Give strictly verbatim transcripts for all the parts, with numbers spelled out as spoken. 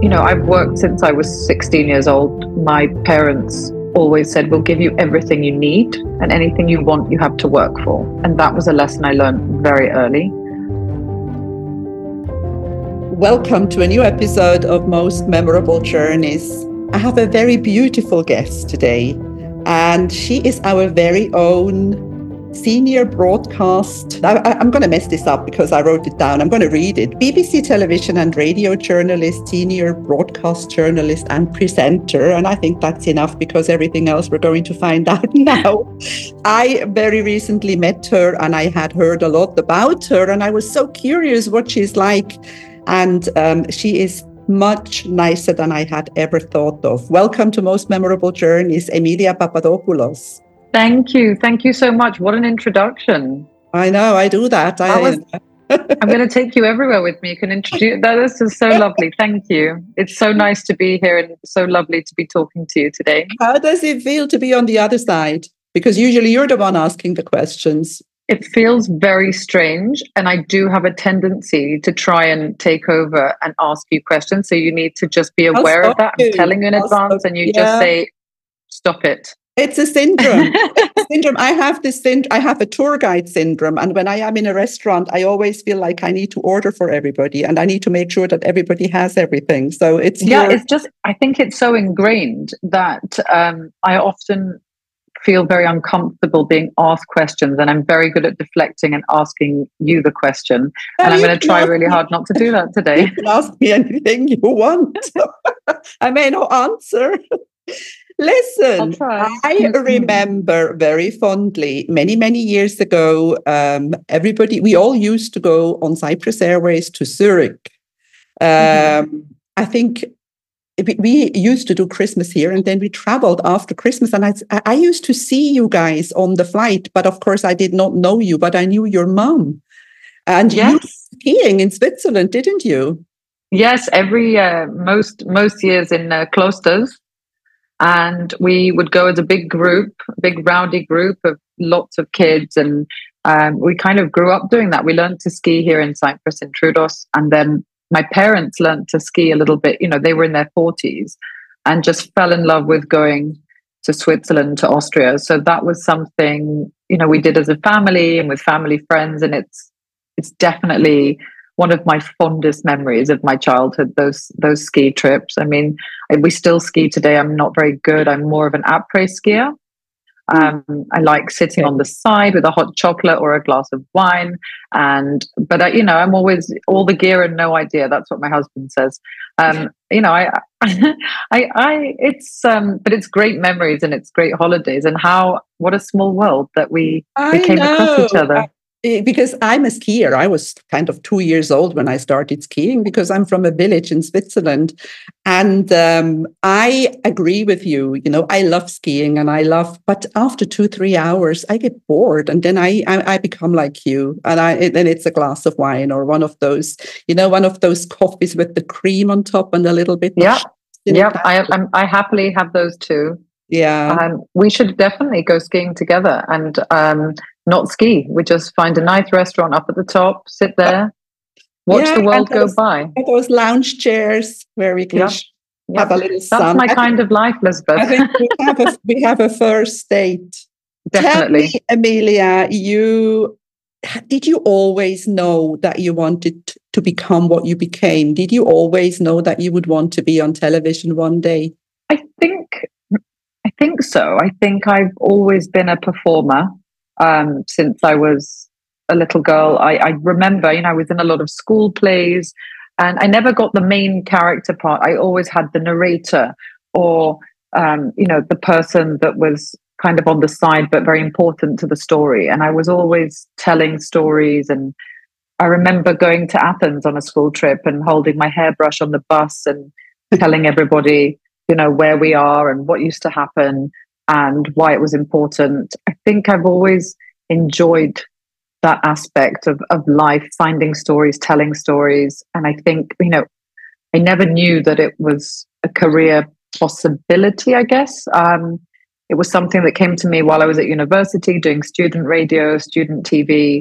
You know, I've worked since I was sixteen years old. My parents always said, we'll give you everything you need, and anything you want, you have to work for. And that was a lesson I learned very early. Welcome to a new episode of Most Memorable Journeys. I have a very beautiful guest today, and she is our very own senior broadcast. I, I'm going to mess this up because I wrote it down. I'm going to read it. B B C television and radio journalist, senior broadcast journalist and presenter. And I think that's enough because everything else we're going to find out now. I very recently met her and I had heard a lot about her and I was so curious what she's like. And um, she is much nicer than I had ever thought of. Welcome to Most Memorable Journeys, Emilia Papadopoulos. Thank you. Thank you so much. What an introduction. I know, I do that. that I, was, I'm going to take you everywhere with me. You can introduce, that is just so lovely. Thank you. It's so nice to be here and so lovely to be talking to you today. How does it feel to be on the other side? Because usually you're the one asking the questions. It feels very strange, and I do have a tendency to try and take over and ask you questions. So you need to just be aware of that. I'm telling you in advance, and you yeah. just say, stop it. It's a syndrome. It's a syndrome. I have this syndrome. I have a tour guide syndrome. And when I am in a restaurant, I always feel like I need to order for everybody and I need to make sure that everybody has everything. So it's Yeah, your... it's just, I think it's so ingrained that um, I often feel very uncomfortable being asked questions, and I'm very good at deflecting and asking you the question. Well, and I'm going to try really me. hard not to do that today. You can ask me anything you want. I may not answer. Listen, I remember very fondly many, many years ago, um, everybody, we all used to go on Cyprus Airways to Zurich. Um, mm-hmm. I think we used to do Christmas here and then we traveled after Christmas. And I, I used to see you guys on the flight, but of course I did not know you, but I knew your mom. And yes. You were skiing in Switzerland, didn't you? Yes, every, uh, most, most years in uh, Klosters. And we would go as a big group, big rowdy group of lots of kids. And um, we kind of grew up doing that. We learned to ski here in Cyprus, in Troodos. And then my parents learned to ski a little bit. You know, they were in their forties and just fell in love with going to Switzerland, to Austria. So that was something, you know, we did as a family and with family friends. And it's it's definitely one of my fondest memories of my childhood, those those ski trips. I mean, we still ski today. I'm not very good. I'm more of an après skier. Um, I like sitting on the side with a hot chocolate or a glass of wine. And but I, you know, I'm always all the gear and no idea. That's what my husband says. Um, you know, I, I, I, it's, um, but it's great memories and it's great holidays. And how what a small world that we we came across each other. I- Because I'm a skier. I was kind of two years old when I started skiing because I'm from a village in Switzerland. And um, I agree with you. You know, I love skiing and I love, but after two, three hours, I get bored. And then I I, I become like you. And I then it's a glass of wine or one of those, you know, one of those coffees with the cream on top and a little bit. Yeah. Yeah. I, I'm, I happily have those too. Yeah. Um, we should definitely go skiing together and, um, not ski. We just find a nice restaurant up at the top, sit there, watch yeah, the world those, go by. Those lounge chairs where we can yep. sh- yep. have a little That's sun. That's my I kind think, of life, Lisbeth. I think we have a, we have a first date. Definitely. Tell me, Emilia, you did you always know that you wanted to become what you became? Did you always know that you would want to be on television one day? I think, I think so. I think I've always been a performer. Um, since I was a little girl, I, I remember, you know, I was in a lot of school plays and I never got the main character part. I always had the narrator or, um, you know, the person that was kind of on the side, but very important to the story. And I was always telling stories. And I remember going to Athens on a school trip and holding my hairbrush on the bus and telling everybody, you know, where we are and what used to happen and why it was important. I think I've always enjoyed that aspect of, of life, finding stories, telling stories. And I think, you know, I never knew that it was a career possibility, I guess. Um, it was something that came to me while I was at university doing student radio, student T V.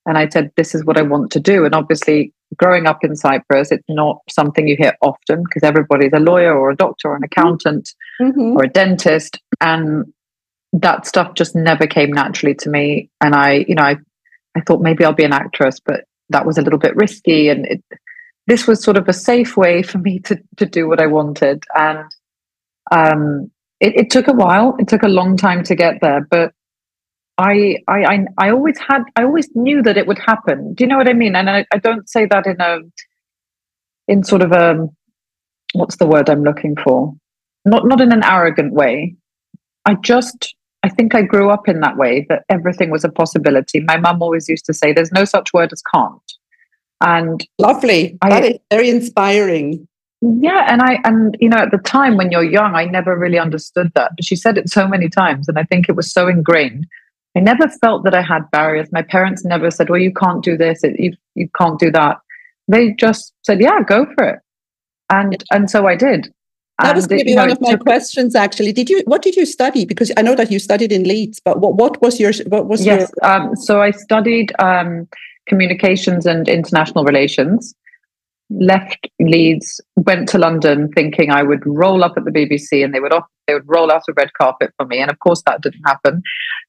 And I said, this is what I want to do. And obviously, growing up in Cyprus, it's not something you hear often because everybody's a lawyer or a doctor or an accountant Mm-hmm. or a dentist. And that stuff just never came naturally to me. And I, you know, I, I thought maybe I'll be an actress, but that was a little bit risky. And it, this was sort of a safe way for me to, to do what I wanted. And um, it, it took a while. It took a long time to get there, but I, I, I, I always had, I always knew that it would happen. Do you know what I mean? And I, I don't say that in a, in sort of a, what's the word I'm looking for? Not, not in an arrogant way. I just, I think I grew up in that way, that everything was a possibility. My mum always used to say, there's no such word as can't. And Lovely. I, That is very inspiring. yeah, and I, and you know, at the time when you're young, I never really understood that. But she said it so many times, and I think it was so ingrained. I never felt that I had barriers. My parents never said, well, you can't do this, you, you can't do that. They just said, yeah, go for it. And and so I did. That was going to be know, one of my took, questions, actually. Did you? What did you study? Because I know that you studied in Leeds, but what, what was your? What was yes, your? Um, so I studied um, communications and international relations. Left Leeds, went to London, thinking I would roll up at the B B C and they would off, they would roll out a red carpet for me. And of course, that didn't happen.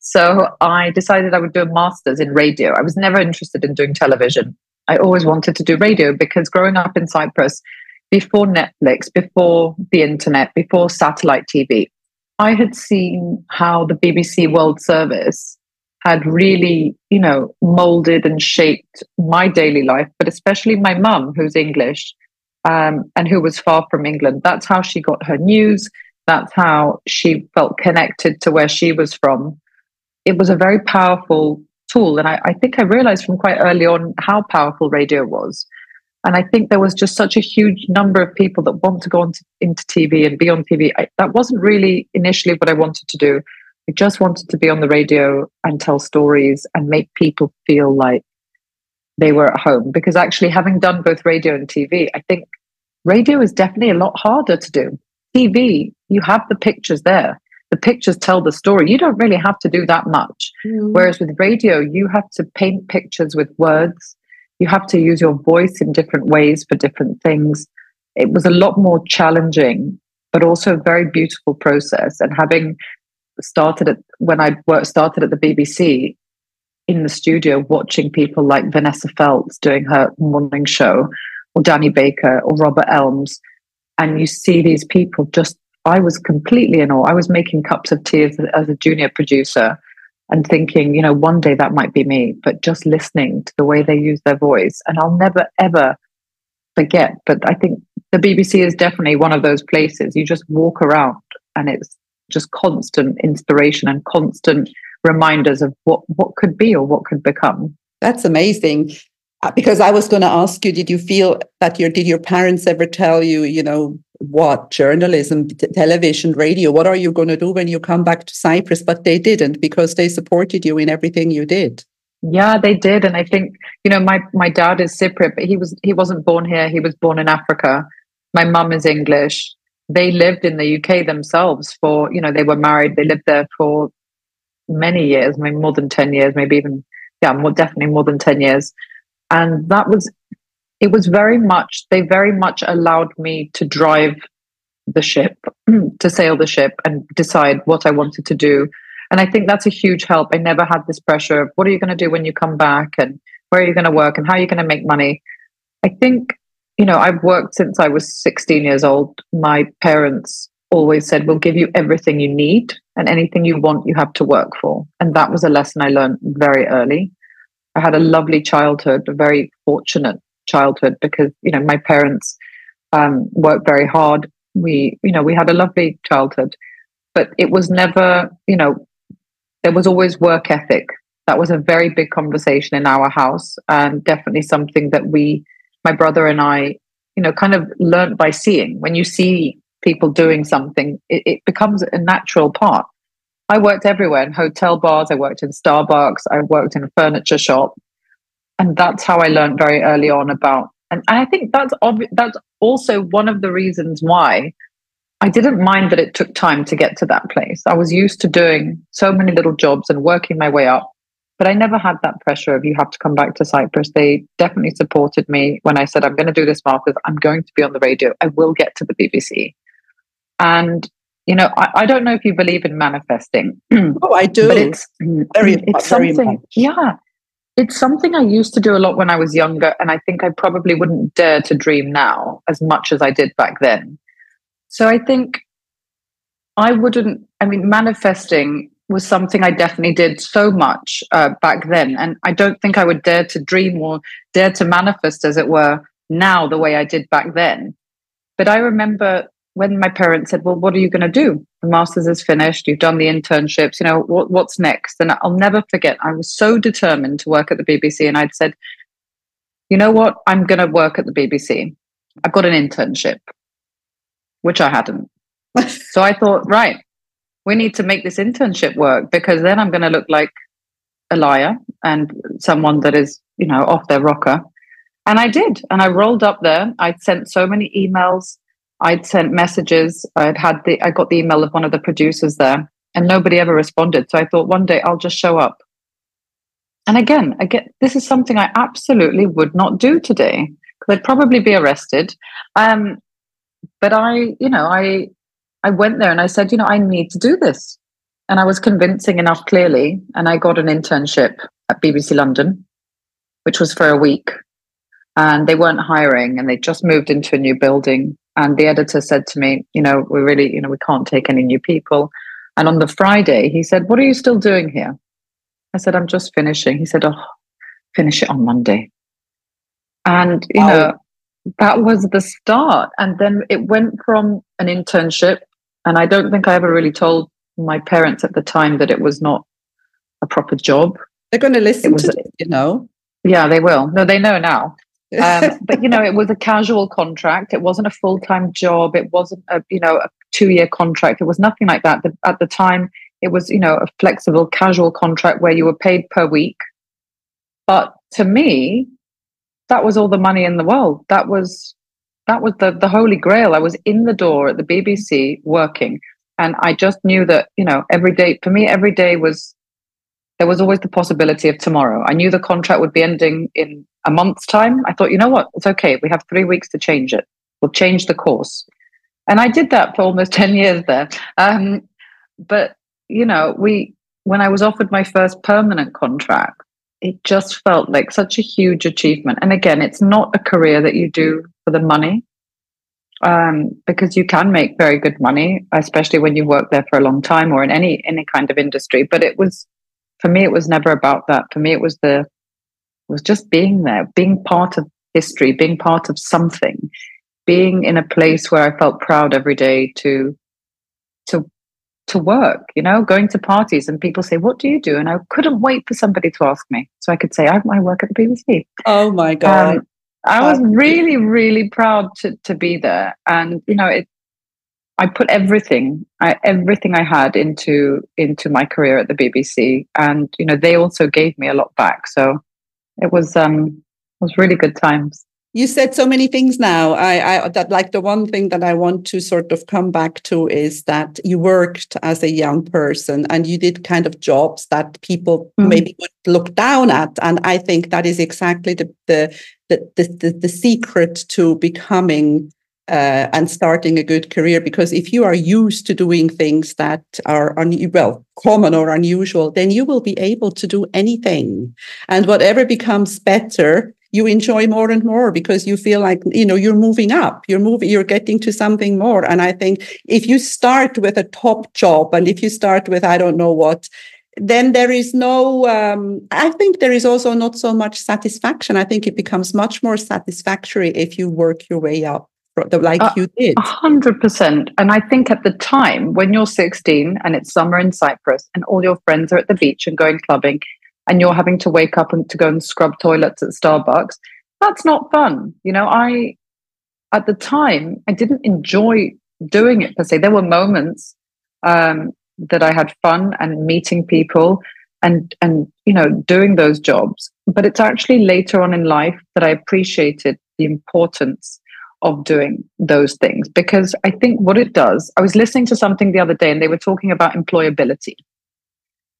So I decided I would do a master's in radio. I was never interested in doing television. I always wanted to do radio because growing up in Cyprus, before Netflix, before the internet, before satellite T V, I had seen how the B B C World Service had really, you know, molded and shaped my daily life, but especially my mum, who's English um, and who was far from England. That's how she got her news. That's how she felt connected to where she was from. It was a very powerful tool. And I, I think I realized from quite early on how powerful radio was. And I think there was just such a huge number of people that want to go on to, into T V and be on T V. I, that wasn't really initially what I wanted to do. I just wanted to be on the radio and tell stories and make people feel like they were at home. Because actually, having done both radio and T V, I think radio is definitely a lot harder to do. T V, you have the pictures there. The pictures tell the story. You don't really have to do that much. Mm. Whereas with radio, you have to paint pictures with words. You have to use your voice in different ways for different things. It was a lot more challenging, but also a very beautiful process. And having started at when I worked, started at the B B C in the studio, watching people like Vanessa Feltz doing her morning show, or Danny Baker, or Robert Elms, and you see these people just, I was completely in awe. I was making cups of tea as, as a junior producer and thinking, you know, one day that might be me, but just listening to the way they use their voice. And I'll never, ever forget. But I think the B B C is definitely one of those places. You just walk around and it's just constant inspiration and constant reminders of what, what could be or what could become. That's amazing. Because I was going to ask you, did you feel that your, did your parents ever tell you, you know, what journalism, t- television, radio, what are you going to do when you come back to Cyprus? But they didn't, because they supported you in everything you did. Yeah, they did. And I think, you know, my, my dad is Cypriot, but he was, he wasn't born here. He was born in Africa. My mum is English. They lived in the U K themselves for, you know, they were married. They lived there for many years, maybe more than ten years, maybe even, yeah, more definitely more than ten years. And that was, it was very much, they very much allowed me to drive the ship, to sail the ship and decide what I wanted to do. And I think that's a huge help. I never had this pressure of what are you going to do when you come back and where are you going to work and how are you going to make money? I think, you know, I've worked since I was sixteen years old. My parents always said, we'll give you everything you need and anything you want, you have to work for. And that was a lesson I learned very early. I had a lovely childhood, a very fortunate childhood because, you know, my parents um, worked very hard. We, you know, we had a lovely childhood, but it was never, you know, there was always work ethic. That was a very big conversation in our house and definitely something that we, my brother and I, you know, kind of learned by seeing. When you see people doing something, it, it becomes a natural part. I worked everywhere in hotel bars. I worked in Starbucks. I worked in a furniture shop. And that's how I learned very early on about, and I think that's obvi- that's also one of the reasons why I didn't mind that it took time to get to that place. I was used to doing so many little jobs and working my way up. but I never had that pressure of you have to come back to Cyprus. They definitely supported me when I said, I'm going to do this master's. I'm going to be on the radio. I will get to the B B C. And, you know, I, I don't know if you believe in manifesting. Oh, I do. But it's, very, it's very something, much. yeah, it's something I used to do a lot when I was younger. And I think I probably wouldn't dare to dream now as much as I did back then. So I think I wouldn't, I mean, manifesting was something I definitely did so much uh, back then. And I don't think I would dare to dream or dare to manifest, as it were, now the way I did back then. But I remember when my parents said, well, what are you going to do? The master's is finished. You've done the internships. You know, what, what's next? And I'll never forget. I was so determined to work at the B B C. And I'd said, you know what? I'm going to work at the B B C. I've got an internship, which I hadn't. So I thought, right, we need to make this internship work, because then I'm going to look like a liar and someone that is, you know, off their rocker. And I did. And I rolled up there. I'd sent so many emails. I'd sent messages. I'd had the, I got the email of one of the producers there, and nobody ever responded. So I thought one day I'll just show up. And again, again, this is something I absolutely would not do today, because I'd probably be arrested. Um, but I, you know, I, I went there and I said, you know, I need to do this. And I was convincing enough, clearly. And I got an internship at B B C London, which was for a week. And they weren't hiring, and they just moved into a new building. And the editor said to me, you know, we really, you know, we can't take any new people. And on the Friday, he said, what are you still doing here? I said, I'm just finishing. He said, oh, finish it on Monday. And, you Wow. know, that was the start. And then it went from an internship. And I don't think I ever really told my parents at the time that it was not a proper job. They're going to listen was, to it, you know. Yeah, they will. No, they know now. um, but, you know, it was a casual contract. It wasn't a full-time job. It wasn't a, you know, a two-year contract. It was nothing like that. The, at the time, it was, you know, a flexible, casual contract where you were paid per week. But to me, that was all the money in the world. That was that was the, the holy grail. I was in the door at the B B C working. And I just knew that, you know, every day, for me, every day was, there was always the possibility of tomorrow. I knew the contract would be ending in a month's time. I thought, you know what, it's okay. We have three weeks to change it. We'll change the course. And I did that for almost ten years there. Um, but, you know, we, when I was offered my first permanent contract, it just felt like such a huge achievement. And again, it's not a career that you do for the money, um, because you can make very good money, especially when you work there for a long time or in any any kind of industry. But it was, for me, it was never about that. For me, it was the, it was just being there, being part of history, being part of something, being in a place where I felt proud every day to, to, to work, you know, going to parties and people say, what do you do? And I couldn't wait for somebody to ask me. So I could say, I, I work at the B B C. Oh my God. Um, I was really, really proud to, to be there. And, you know, it, I put everything, I, everything I had into, into my career at the B B C. And, you know, they also gave me a lot back. So it was, um, it was really good times. You said so many things now. I, I that like the one thing that I want to sort of come back to is that you worked as a young person and you did kind of jobs that people mm. maybe would look down at. And I think that is exactly the the the the, the, the secret to becoming uh, and starting a good career. Because if you are used to doing things that are un- well common or unusual, then you will be able to do anything, and whatever becomes better, you enjoy more and more because you feel like, you know, you're moving up, you're moving, you're getting to something more. And I think if you start with a top job and if you start with, I don't know what, then there is no, um, I think there is also not so much satisfaction. I think it becomes much more satisfactory if you work your way up like uh, you did. A hundred percent. And I think at the time when you're sixteen and it's summer in Cyprus and all your friends are at the beach and going clubbing, and you're having to wake up and to go and scrub toilets at Starbucks, that's not fun. You know, I, at the time, I didn't enjoy doing it per se. There were moments um, that I had fun and meeting people and, and, you know, doing those jobs. But it's actually later on in life that I appreciated the importance of doing those things. Because I think what it does, I was listening to something the other day and they were talking about employability.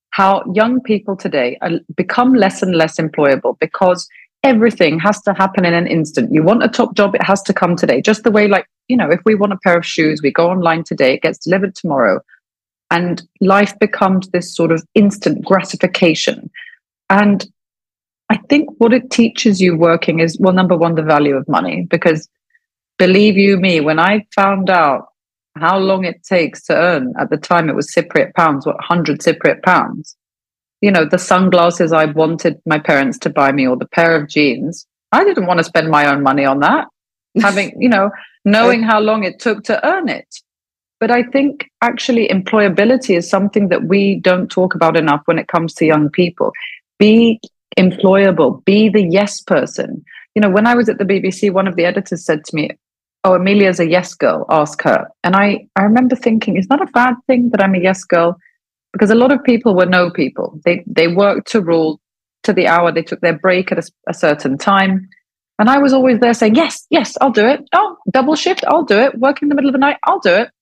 how young people today are, become less and less employable because everything has to happen in an instant. You want a top job, it has to come today. Just the way, like, you know, if we want a pair of shoes, we go online today, it gets delivered tomorrow. And life becomes this sort of instant gratification. And I think what it teaches you working is, well, number one, the value of money. Because believe you me, when I found out how long it takes to earn, at the time it was Cypriot pounds, what, one hundred Cypriot pounds, you know, the sunglasses I wanted my parents to buy me, or the pair of jeans, I didn't want to spend my own money on that, having, you know, knowing how long it took to earn it. But I think actually employability is something that we don't talk about enough when it comes to young people. Be employable, be the yes person. You know, when I was at the B B C, one of the editors said to me, oh, Amelia's a yes girl, ask her. And I, I remember thinking, it's not a bad thing that I'm a yes girl, because a lot of people were no people. They they worked to rule to the hour. They took their break at a, a certain time. And I was always there saying, yes, yes, I'll do it. Oh, double shift, I'll do it. Work in the middle of the night, I'll do it.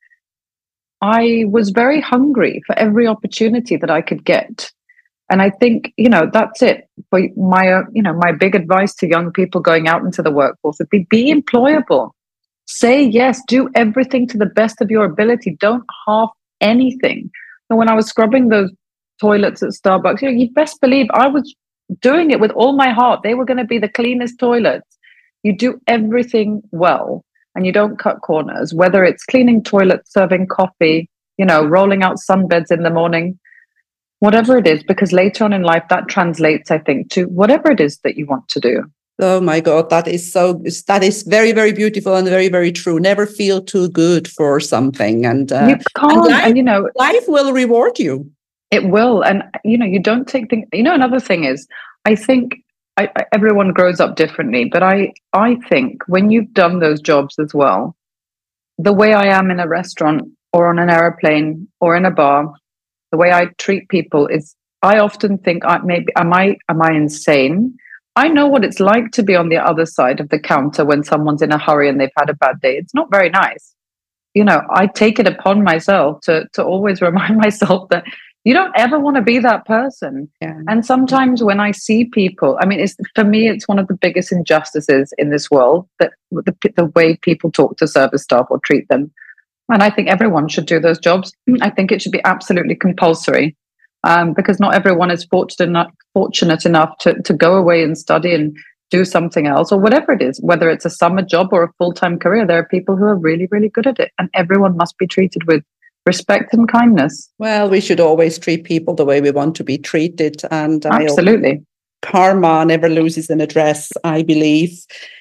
I was very hungry for every opportunity that I could get. And I think, you know, that's it. For my, uh, you know, my big advice to young people going out into the workforce would be, be employable. Say yes, do everything to the best of your ability. Don't half anything. And when I was scrubbing those toilets at Starbucks, you know, you best believe I was doing it with all my heart. They were going to be the cleanest toilets. You do everything well and you don't cut corners, whether it's cleaning toilets, serving coffee, you know, rolling out sunbeds in the morning, whatever it is, because later on in life, that translates, I think, to whatever it is that you want to do. Oh my God, that is so, that is very, very beautiful and very, very true. Never feel too good for something. And, uh, you can't, and, life, and you know, life will reward you. It will. And, you know, you don't take things, you know, another thing is, I think I, I, everyone grows up differently, but I, I think when you've done those jobs as well, the way I am in a restaurant or on an airplane or in a bar, the way I treat people is, I often think, I, maybe, am I, am I insane? I know what it's like to be on the other side of the counter when someone's in a hurry and they've had a bad day. It's not very nice. You know, I take it upon myself to, to always remind myself that you don't ever want to be that person. Yeah. And sometimes when I see people, I mean, it's, for me, it's one of the biggest injustices in this world, that the, the way people talk to service staff or treat them. And I think everyone should do those jobs. I think it should be absolutely compulsory, um, because not everyone is fortunate enough, fortunate enough to, to go away and study and do something else, or whatever it is, whether it's a summer job or a full-time career. There are people who are really, really good at it, and everyone must be treated with respect and kindness. Well, we should always treat people the way we want to be treated. And absolutely. I, karma never loses an address, I believe.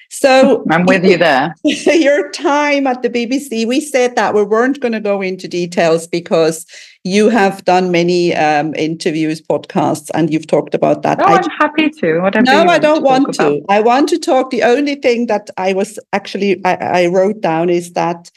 So I'm with you there. Your time at the B B C, we said that we weren't going to go into details because you have done many um, interviews, podcasts, and you've talked about that. No, I, I'm happy to. Whatever no, you I don't want to. want to. I want to talk. The only thing that I was actually, I, I wrote down is that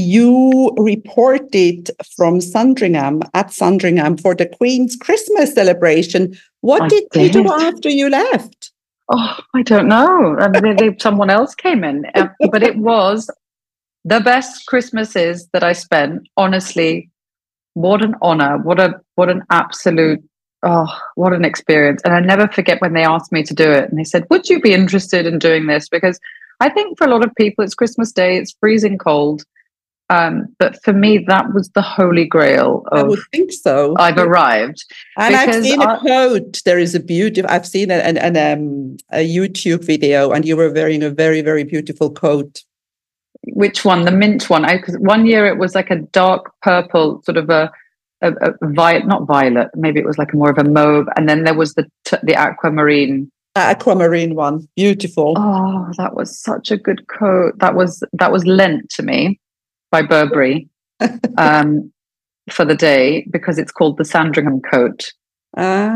you reported from Sandringham, at Sandringham, for the Queen's Christmas celebration. What I did, did you do after you left? Oh, I don't know. I mean, they, they, someone else came in, uh, but it was the best Christmases that I spent. Honestly, what an honor! What a what an absolute oh, what an experience! And I never forget when they asked me to do it, and they said, "Would you be interested in doing this?" Because I think for a lot of people, it's Christmas Day, it's freezing cold. Um, but for me, that was the holy grail of, I would think so. I've arrived. And I've seen I, a quote. There is a beautiful, I've seen an, an, um, a YouTube video, and you were wearing a very, very beautiful coat. Which one? The mint one? I, 'cause one year it was like a dark purple, sort of a, a, a violet, not violet, maybe it was like more of a mauve. And then there was the the aquamarine. Uh, aquamarine one. Beautiful. Oh, that was such a good coat. That was, that was lent to me by Burberry um, for the day, because it's called the Sandringham coat. Ah.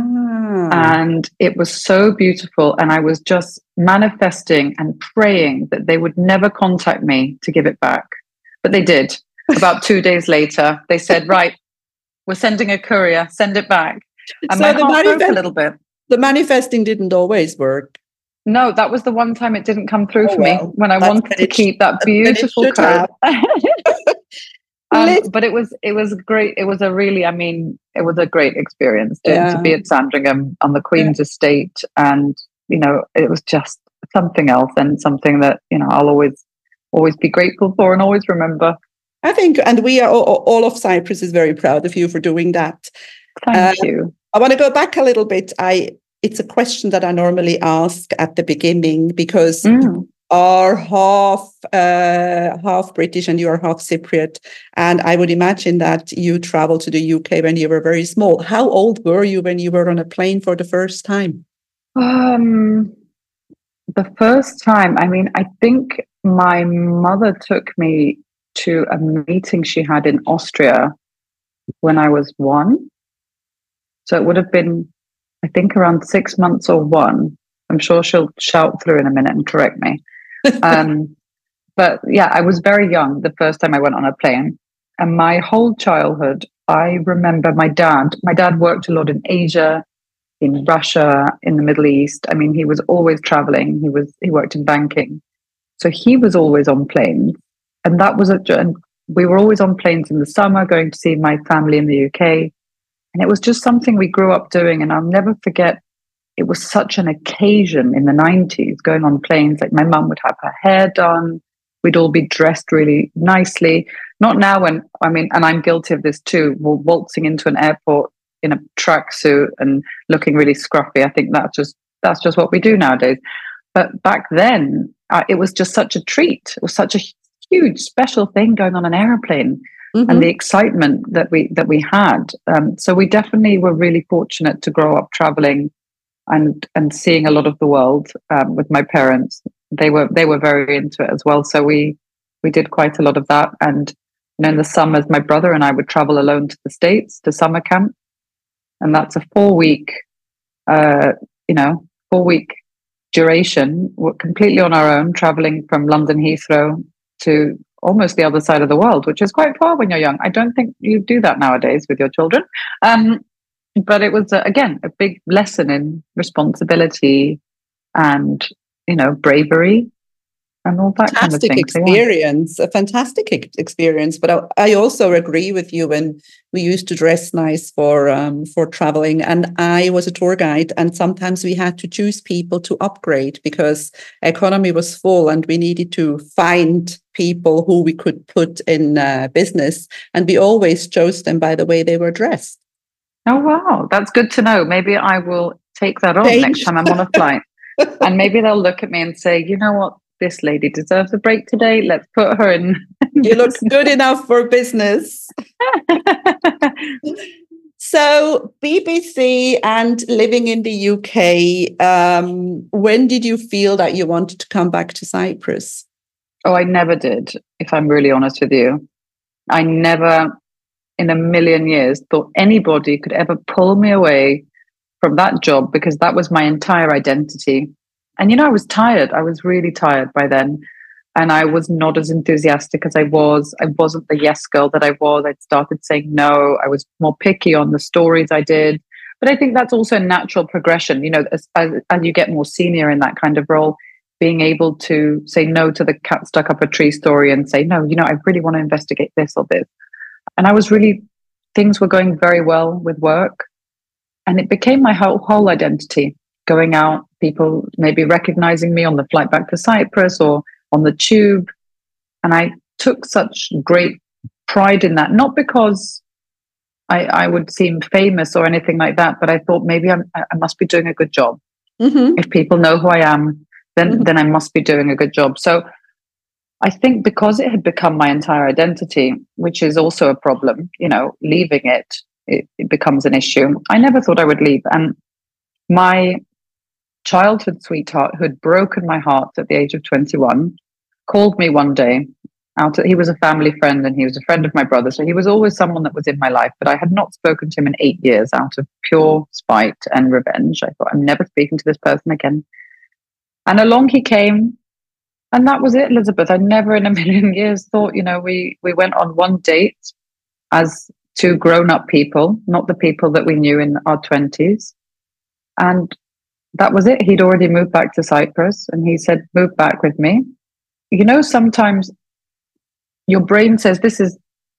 And it was so beautiful. And I was just manifesting and praying that they would never contact me to give it back. But they did. About two days later, they said, right, we're sending a courier, send it back. And so my the heart manifest- broke a little bit. The manifesting didn't always work. No, that was the one time it didn't come through oh, for well. me, when I That's wanted to it, keep that beautiful coat. um, Um, list. but it was it was great. It was a really, I mean, it was a great experience to, to Yeah. be at Sandringham on the Yeah. Queen's estate, and you know, it was just something else, and something that you know I'll always always be grateful for and always remember. I think, and we are all, all of Cyprus is very proud of you for doing that. Thank Uh, you. I want to go back a little bit. I it's a question that I normally ask at the beginning because Mm. you are half uh, half British and you are half Cypriot, and I would imagine that you traveled to the U K when you were very small. How old were you when you were on a plane for the first time? Um, the first time, I mean, I think my mother took me to a meeting she had in Austria when I was one. So it would have been, I think, around six months or one. I'm sure she'll shout through in a minute and correct me. Um, but yeah, I was very young the first time I went on a plane. And my whole childhood, I remember my dad. My dad worked a lot in Asia, in Russia, in the Middle East. I mean, he was always traveling. He was he worked in banking, so he was always on planes, and that was a. And we were always on planes in the summer, going to see my family in the U K, and it was just something we grew up doing. And I'll never forget. It was such an occasion in the nineties, going on planes. Like my mum would have her hair done. We'd all be dressed really nicely. Not now when, I mean, and I'm guilty of this too, we're waltzing into an airport in a tracksuit and looking really scruffy. I think that's just, that's just what we do nowadays. But back then, uh, it was just such a treat. It was such a huge, special thing going on an airplane. Mm-hmm. And the excitement that we, that we had. Um, so we definitely were really fortunate to grow up traveling and and seeing a lot of the world um, with my parents. They were they were very into it as well. So we we did quite a lot of that. And you know, in the summers, my brother and I would travel alone to the States to summer camp, and that's a four week, uh, you know, four week duration. We're completely on our own, traveling from London Heathrow to almost the other side of the world, which is quite far when you're young. I don't think you do that nowadays with your children. Um, But it was, uh, again, a big lesson in responsibility and, you know, bravery and all that kind of thing. Fantastic experience, a fantastic experience. But I, I also agree with you when we used to dress nice for um, for traveling. And I was a tour guide, and sometimes we had to choose people to upgrade because economy was full and we needed to find people who we could put in uh, business. And we always chose them by the way they were dressed. Oh, wow. That's good to know. Maybe I will take that on Change. next time I'm on a flight. And maybe they'll look at me and say, you know what? This lady deserves a break today. Let's put her in. You look good enough for business. So B B C and living in the U K, um, when did you feel that you wanted to come back to Cyprus? Oh, I never did, if I'm really honest with you. I never... in a million years thought anybody could ever pull me away from that job, because that was my entire identity. And you know, I was tired. I was really tired by then, and I was not as enthusiastic as I was. I wasn't the yes girl that I was. I'd started saying no. I was more picky on the stories I did. But I think that's also a natural progression, you know, as, as, as you get more senior in that kind of role, being able to say no to the cat stuck up a tree story and say, no, you know, I really want to investigate this or this. And I was really, things were going very well with work. And it became my whole, whole identity. Going out, people maybe recognizing me on the flight back to Cyprus or on the tube. And I took such great pride in that, not because I, I would seem famous or anything like that, but I thought maybe I'm, I must be doing a good job. Mm-hmm. If people know who I am, then, mm-hmm. then I must be doing a good job. So I think because it had become my entire identity, which is also a problem, you know, leaving it, it, it becomes an issue. I never thought I would leave. And my childhood sweetheart, who had broken my heart at the age of twenty-one, called me one day. Out of, he was a family friend and he was a friend of my brother. So he was always someone that was in my life, but I had not spoken to him in eight years out of pure spite and revenge. I thought, I'm never speaking to this person again. And along he came. And that was it, Elizabeth. I never in a million years thought, you know, we, we went on one date as two grown-up people, not the people that we knew in our twenties. And that was it. He'd already moved back to Cyprus and he said, move back with me. You know, sometimes your brain says, this is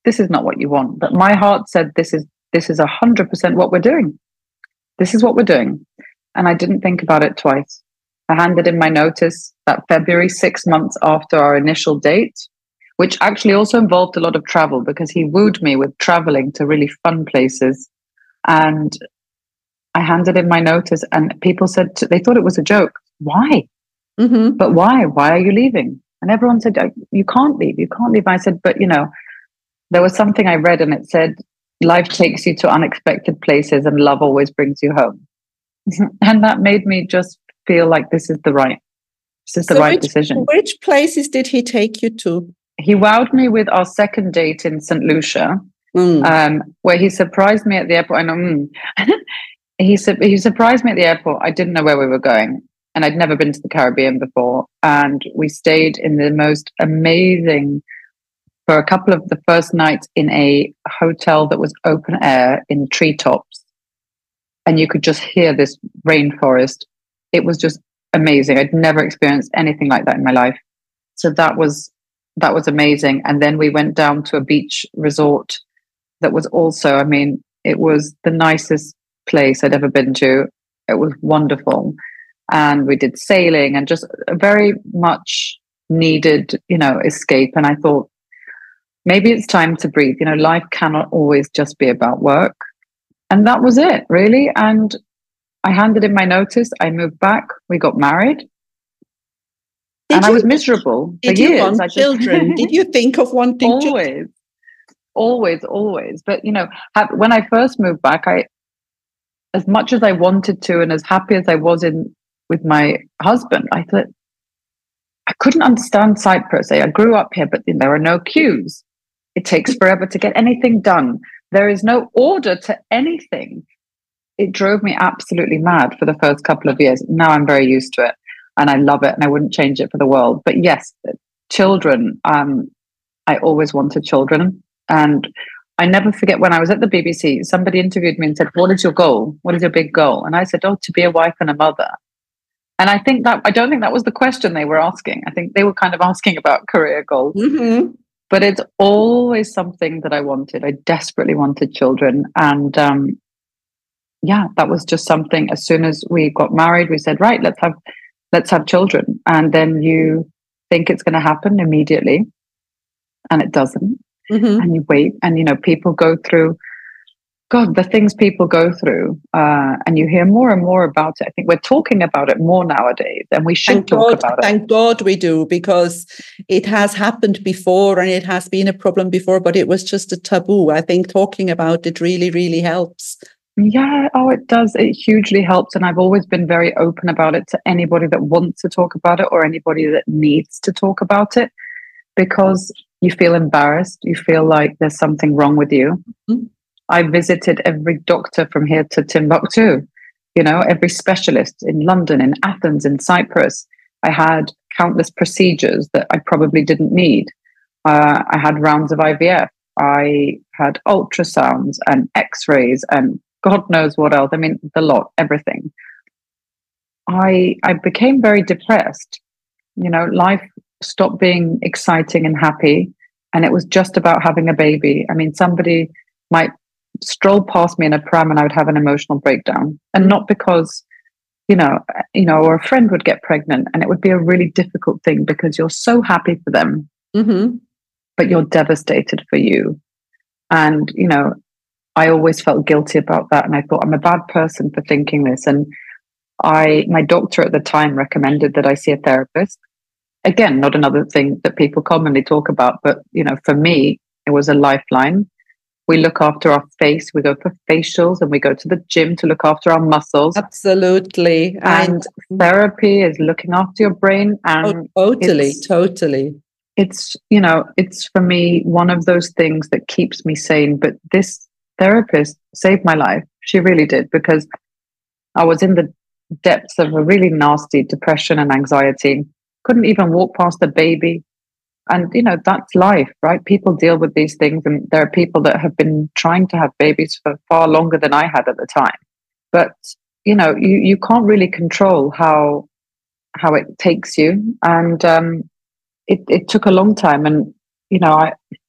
this is not what you want. But my heart said, this is this is a hundred percent what we're doing. This is what we're doing. And I didn't think about it twice. I handed in my notice that February, six months after our initial date, which actually also involved a lot of travel because he wooed me with traveling to really fun places. And I handed in my notice and people said, to, they thought it was a joke. Why? Mm-hmm. But why? Why are you leaving? And everyone said, you can't leave. You can't leave. I said, but you know, there was something I read and it said, life takes you to unexpected places and love always brings you home. And that made me just feel like this is the right, this is the So right which, decision. Which places did he take you to? He wowed me with our second date in Saint Lucia, Mm. um, where he surprised me at the airport. I know, mm. he, su- he surprised me at the airport. I didn't know where we were going. And I'd never been to the Caribbean before. And we stayed in the most amazing, for a couple of the first nights, in a hotel that was open air in treetops. And you could just hear this rainforest. It was just amazing. I'd never experienced anything like that in my life. So that was that was amazing. And then we went down to a beach resort that was also, I mean, it was the nicest place I'd ever been to. It was wonderful. And we did sailing and just a very much needed, you know, escape. And I thought, maybe it's time to breathe. You know, life cannot always just be about work. And that was it, really. And I handed in my notice. I moved back. We got married. Did and you, I was miserable did for you years. want I just, children? Did you think of wanting always, children? always, always. But, you know, when I first moved back, I, as much as I wanted to and as happy as I was in with my husband, I thought, I couldn't understand Cyprus. I grew up here, but there are no queues. It takes forever to get anything done. There is no order to anything. It drove me absolutely mad for the first couple of years. Now I'm very used to it and I love it and I wouldn't change it for the world. But yes, children, um, I always wanted children. And I never forget when I was at the B B C, somebody interviewed me and said, what is your goal? What is your big goal? And I said, oh, to be a wife and a mother. And I think that, I don't think that was the question they were asking. I think they were kind of asking about career goals. Mm-hmm. But it's always something that I wanted. I desperately wanted children. And um, yeah, that was just something. As soon as we got married, we said, right, let's have let's have children. And then you think it's going to happen immediately. And it doesn't. Mm-hmm. And you wait. And, you know, people go through, God, the things people go through. Uh, and you hear more and more about it. I think we're talking about it more nowadays. And we should Thank talk God, about it. Thank God we do, because it has happened before and it has been a problem before, but it was just a taboo. I think talking about it really, really helps. Yeah, oh, it does. It hugely helps. And I've always been very open about it to anybody that wants to talk about it or anybody that needs to talk about it, because you feel embarrassed. You feel like there's something wrong with you. Mm-hmm. I visited every doctor from here to Timbuktu, you know, every specialist in London, in Athens, in Cyprus. I had countless procedures that I probably didn't need. Uh, I had rounds of I V F. I had ultrasounds and x-rays and God knows what else. I mean, the lot, everything. I I became very depressed. You know, life stopped being exciting and happy. And it was just about having a baby. I mean, somebody might stroll past me in a pram and I would have an emotional breakdown. And not because, you know, you know, or a friend would get pregnant and it would be a really difficult thing because you're so happy for them, mm-hmm. but you're devastated for you. And, you know, I always felt guilty about that. And I thought, I'm a bad person for thinking this. And I, my doctor at the time recommended that I see a therapist. Again, not another thing that people commonly talk about, but, you know, for me, it was a lifeline. We look after our face. We go for facials and we go to the gym to look after our muscles. Absolutely. And I, therapy is looking after your brain. And oh, totally, totally. It's, you know, it's for me, one of those things that keeps me sane. But this therapist saved my life. She really did, because I was in the depths of a really nasty depression and anxiety. Couldn't even walk past a baby. And, you know, that's life, right? People deal with these things. And there are people that have been trying to have babies for far longer than I had at the time. But, you know, you, you can't really control how how it takes you. And um, it, it took a long time. And, you know, I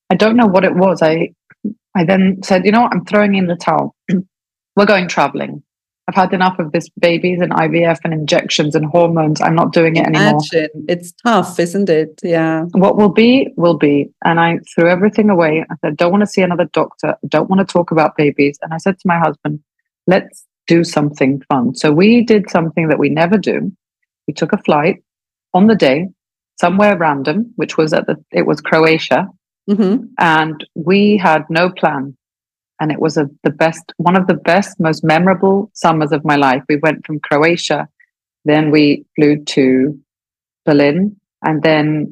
I don't know what it was. I I then said, you know what, I'm throwing in the towel. We're going traveling. I've had enough of this babies and I V F and injections and hormones. I'm not doing it anymore. Imagine. It's tough, isn't it? Yeah. What will be, will be. And I threw everything away. I said, don't want to see another doctor. I don't want to talk about babies. And I said to my husband, let's do something fun. So we did something that we never do. We took a flight on the day, somewhere random, which was at the, it was Croatia. Mm-hmm. And we had no plan. And it was a, the best, one of the best, most memorable summers of my life. We went from Croatia, then we flew to Berlin, and then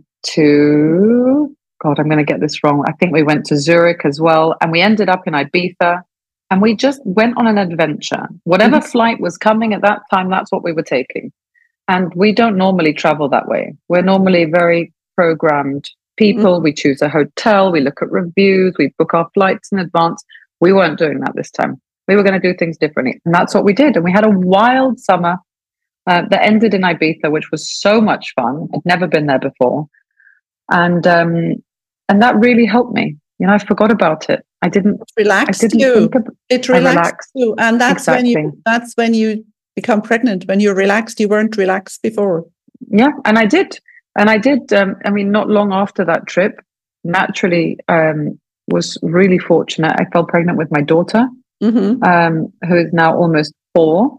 to, God, I'm going to get this wrong. I think we went to Zurich as well. And we ended up in Ibiza. And we just went on an adventure. Whatever mm-hmm. flight was coming at that time, that's what we were taking. And we don't normally travel that way. We're normally very programmed people. Mm-hmm. We choose a hotel, we look at reviews, we book our flights in advance. We weren't doing that this time. We were going to do things differently. And that's what we did. And we had a wild summer uh, that ended in Ibiza, which was so much fun. I'd never been there before. And um, and that really helped me. You know, I forgot about it. I didn't relax I didn't you. Think of, it relaxed, relaxed you. And that's exactly. when you that's when you become pregnant. When you're relaxed, you weren't relaxed before. Yeah, and I did. And I did, um, I mean, not long after that trip, naturally, um, was really fortunate. I fell pregnant with my daughter, mm-hmm. um, who is now almost four.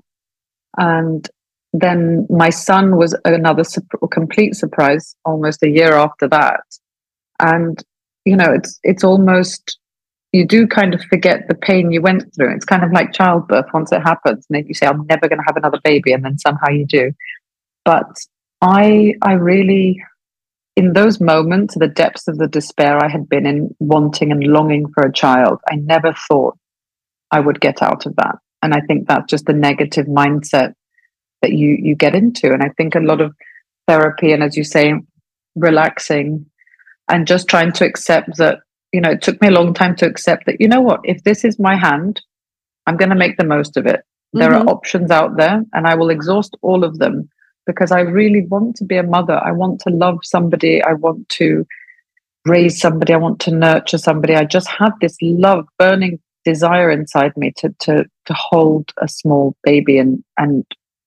And then my son was another su- complete surprise almost a year after that. And, you know, it's it's almost, you do kind of forget the pain you went through. It's kind of like childbirth once it happens. And then you say, I'm never going to have another baby. And then somehow you do. But I I really, in those moments, the depths of the despair I had been in, wanting and longing for a child, I never thought I would get out of that. And I think that's just the negative mindset that you you get into. And I think a lot of therapy and, as you say, relaxing and just trying to accept that, you know, it took me a long time to accept that, you know what, if this is my hand, I'm going to make the most of it. Mm-hmm. There are options out there and I will exhaust all of them. Because I really want to be a mother. I want to love somebody. I want to raise somebody. I want to nurture somebody. I just have this love, burning desire inside me to to to hold a small baby. And and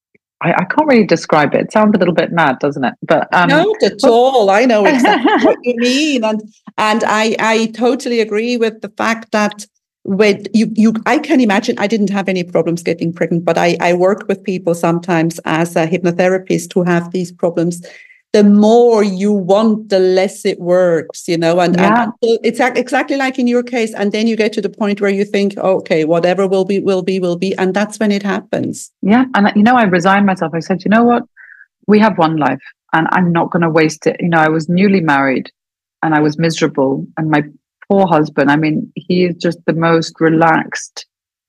I, I can't really describe it. It sounds a little bit mad, doesn't it? But um, not at all. I know exactly what you mean, and and I I totally agree with the fact that. When you, you, I can imagine. I didn't have any problems getting pregnant, but I, I work with people sometimes as a hypnotherapist who have these problems. The more you want, the less it works, you know. And, yeah. and it's exactly like in your case. And then you get to the point where you think, okay, whatever will be, will be, will be, and that's when it happens. Yeah, and you know, I resigned myself. I said, you know what, we have one life, and I'm not going to waste it. You know, I was newly married, and I was miserable, and my poor husband, I mean, he is just the most relaxed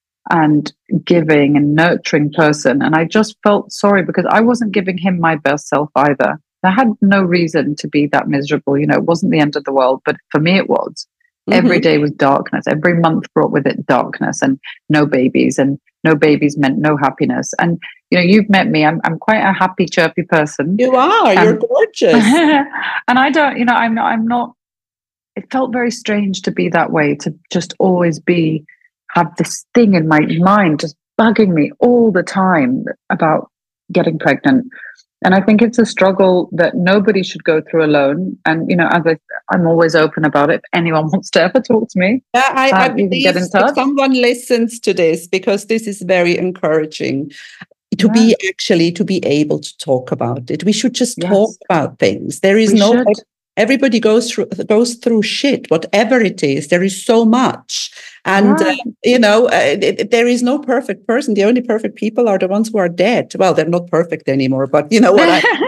and giving and nurturing person. And I just felt sorry because I wasn't giving him my best self either. I had no reason to be that miserable. You know, it wasn't the end of the world, but for me it was. Mm-hmm. Every day was darkness. Every month brought with it darkness and no babies, and no babies meant no happiness. And, you know, you've met me. I'm I'm quite a happy, chirpy person. You are. Um, You're gorgeous. And I don't, you know, I'm not, I'm not, it felt very strange to be that way, to just always be, have this thing in my mind just bugging me all the time about getting pregnant. And I think it's a struggle that nobody should go through alone. And, you know, as I, I'm always open about it. If anyone wants to ever talk to me, yeah, I, I uh, you can get in touch. If someone listens to this, because this is very encouraging. To yeah. be actually, to be able to talk about it. We should just yes. talk about things. There is we no... Should. Everybody goes through goes through shit, whatever it is. There is so much, and yeah. uh, you know, uh, it, there is no perfect person. The only perfect people are the ones who are dead. Well, they're not perfect anymore, but you know what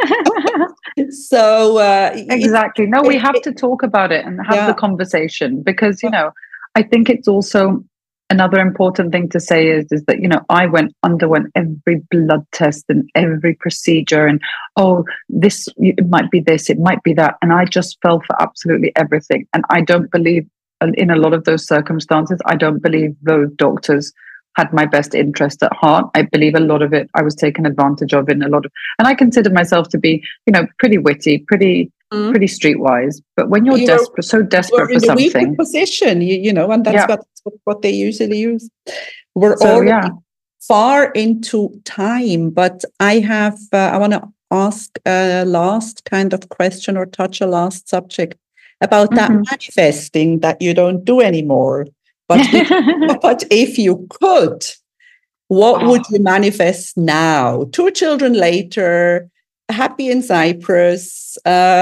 I. so uh, exactly. No, we have to talk about it and have yeah. the conversation, because you know, I think it's also another important thing to say is is that, you know, I went underwent every blood test and every procedure, and oh, this, it might be this, it might be that, and I just fell for absolutely everything. And I don't believe, in a lot of those circumstances, I don't believe those doctors had my best interest at heart. I believe a lot of it I was taken advantage of in a lot of, and I consider myself to be, you know, pretty witty, pretty Mm. pretty streetwise. But when you're You desperate, were, so you desperate were in for the weaker something, position, you, you know, and that's yeah. what, what they usually use. We're So already yeah, far into time, but I have, uh, I want to ask a last kind of question or touch a last subject about that Mhm. manifesting that you don't do anymore. But if, but if you could, what Oh. would you manifest now? Two children later, happy in Cyprus.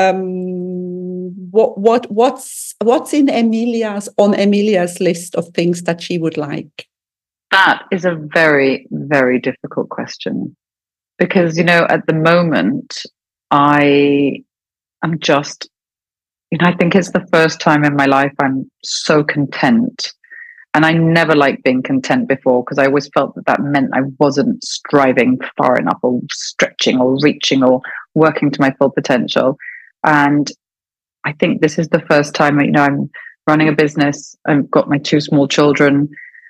Um, what what what's what's in Emilia's on Emilia's list of things that she would like? That is a very, very difficult question because, you know, at the moment, I am just, you know, I think it's the first time in my life I'm so content. And I never liked being content before because I always felt that that meant I wasn't striving far enough or stretching or reaching or working to my full potential. And I think this is the first time, you know, I'm running a business. I've got my two small children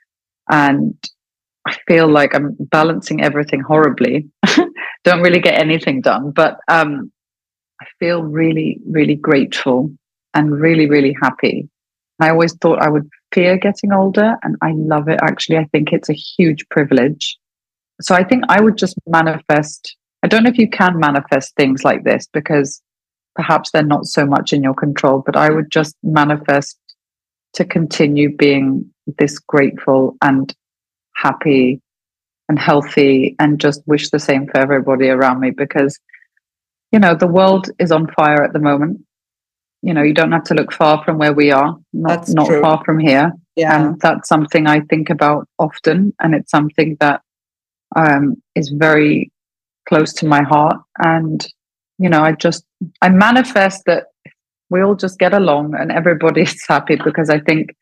and I feel like I'm balancing everything horribly. Don't really get anything done, but um, I feel really, really grateful and really, really happy. I always thought I would fear getting older, and I love it. Actually, I think it's a huge privilege. So I think I would just manifest. I don't know if you can manifest things like this because perhaps they're not so much in your control, but I would just manifest to continue being this grateful and happy and healthy and just wish the same for everybody around me because, you know, the world is on fire at the moment. You know, you don't have to look far from where we are, not, That's not true. far from here. Yeah. And that's something I think about often. And it's something that um, is very close to my heart. And, you know, I just, I manifest that we all just get along and everybody's happy because I think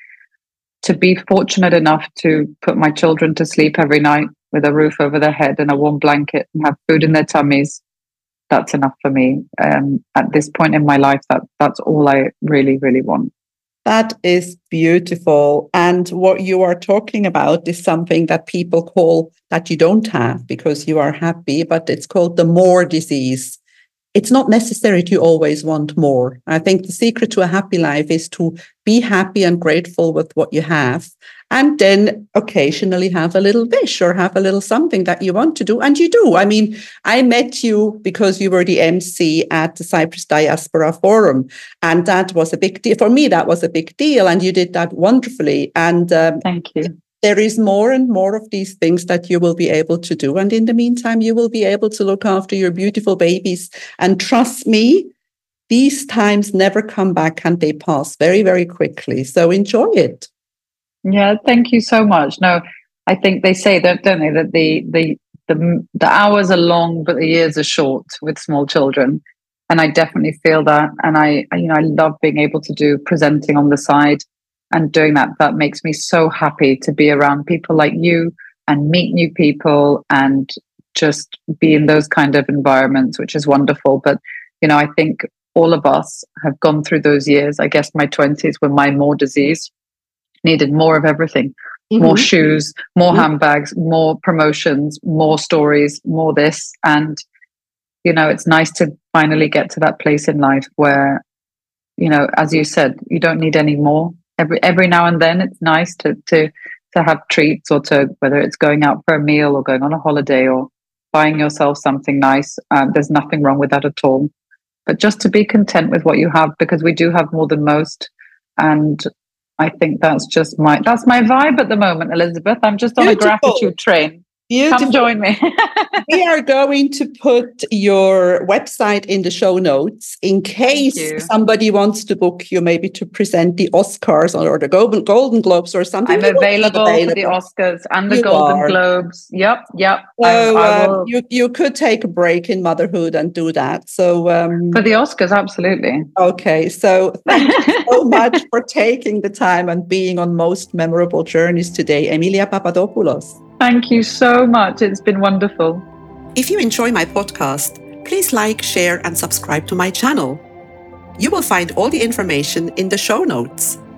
to be fortunate enough to put my children to sleep every night with a roof over their head and a warm blanket and have food in their tummies, that's enough for me. Um, at this point in my life, that that's all I really, really want. That is beautiful. And what you are talking about is something that people call that you don't have because you are happy, but it's called the more disease. It's not necessary to always want more. I think the secret to a happy life is to be happy and grateful with what you have, and then occasionally have a little wish or have a little something that you want to do. And you do. I mean, I met you because you were the M C at the Cyprus Diaspora Forum. And that was a big deal. For me, that was a big deal. And you did that wonderfully. And um, thank you. There is more and more of these things that you will be able to do. And in the meantime, you will be able to look after your beautiful babies. And trust me, these times never come back and they pass very, very quickly. So enjoy it. Yeah, thank you so much. No, I think they say that, don't they, that the the the, the hours are long, but the years are short with small children. And I definitely feel that. And I, you know, I love being able to do presenting on the side. And doing that, that makes me so happy to be around people like you and meet new people and just be in those kind of environments, which is wonderful. But, you know, I think all of us have gone through those years. I guess my twenties were my more disease, needed more of everything, mm-hmm. more shoes, more mm-hmm. handbags, more promotions, more stories, more this. And, you know, it's nice to finally get to that place in life where, you know, as you said, you don't need any more. Every every now and then, it's nice to to to have treats or to whether it's going out for a meal or going on a holiday or buying yourself something nice. Um, there's nothing wrong with that at all. But just to be content with what you have, because we do have more than most. And I think that's just my that's my vibe at the moment, Elizabeth. I'm just on Beautiful. a gratitude train. Beautiful. Come join me. We are going to put your website in the show notes in case somebody wants to book you, maybe to present the Oscars or the Golden Globes or something. I'm available, available for the Oscars and the you Golden are. Globes. Yep, yep. So I, I um, will... you you could take a break in motherhood and do that. So um, for the Oscars, absolutely. Okay, so thank you so much for taking the time and being on Most Memorable Journeys today, Emilia Papadopoulos. Thank you so much. It's been wonderful. If you enjoy my podcast, please like, share, and subscribe to my channel. You will find all the information in the show notes.